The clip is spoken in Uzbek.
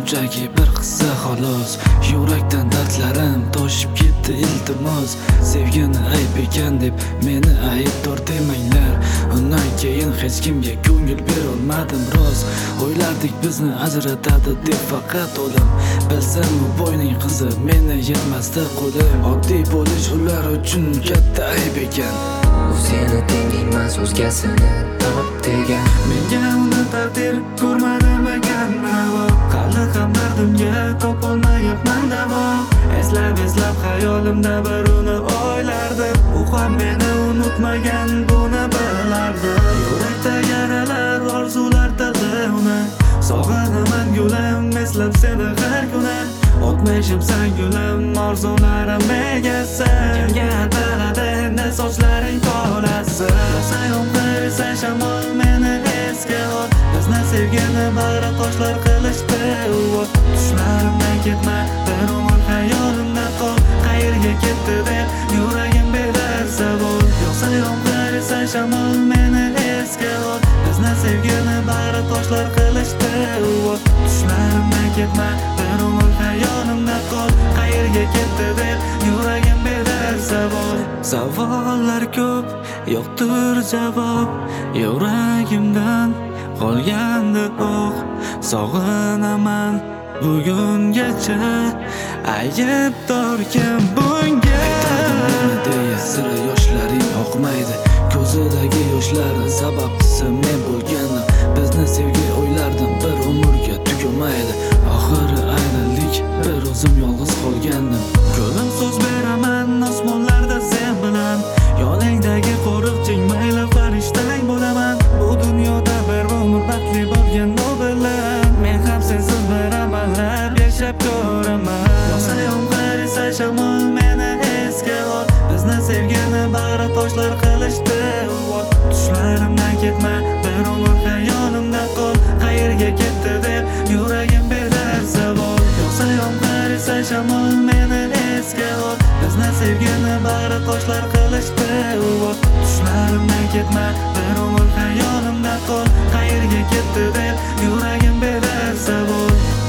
shunchaki bir qissa xolos. Yurakdan dardlarim toshib ketdi iltimos. Sevgini ayb ekan deb meni aybdor demanglar. Undan keyin hech kimga ko'ngil berolmadim rost. O'ylardik bizni ajratadi deb faqat o'lim. Bilsam u boyning qizi meni yetmasdi qo'lim. Oddiy bo'lish ular uchun katta ayb ekan. U seni tinglayman o'zgasini top degan. Menga uni taqdir ko'rmadim ekan navo. Hali ham dardimga topolmayapman davo. Eslab xayolimda bir uni o'ylardim. U ham meni unutmagan buni bilardi. Yurakda yaralar, orzular tildi uni. Sog'inaman gulim, eslab seni har kuni. O'tmishimsan gulim, orzularim egasi. Kimga ataladi endi sochlaring polasi. Yoqsa yomg'ir, esa shamol meni esga ol. Bizni sevgini bag'ri toshlar qilishdi o't. Tushlarimdan ketma, bir umr hayolimda qol. Qayerga ketdi deb yuragim berar savol. Yoqsa yomg'ir, esa shamol meni esga ol. Bizni sevgini bag'ri toshlar qilishdi o't. Tushlarimdan ketma, bir umr hayolimda qol. Qayerga ketdi deb yuragim berar savol. Savollar ko'p, yo'qdir javob. Yuragimdan qolgandi o'q. Sog'inaman bugungacha, aybdor kim bunga? Aytadim deya sira yoshlaring oqmaydi. Ko'zidagi yoshlarning sababchisi men bo'lganim. Bizni sevgi o'ylardim bir umrga tugamaydi. Oxiri aynilik, bir o'zim yolg'iz qolgandim. Ko'zim so'z beraman osmonlarda sen bilan. Yoningdagi qo'riqching mayli farishtang bo'laman. Bu dunyoda bir umr baxtli bo'lgan u bilan. Men ham sensiz bir amallab yashab ko'raman. Yoqsa yomg'ir, esa shamol meni esga ol. Bizni sevgini bag'ri toshlar qilishdi o't. Tushlarimdan ketma, bir umr hayolimda qol. Qayerga ketdi deb yuragim berar savol. Yoqsa yomg'ir, esa shamol meni esga ol. Bizni sevgini bag'ri toshlar qilishdi o't. Tushlarimdan ketma, bir umr hayolimda qol. Qayerga ketdi deb yuragim berar savol.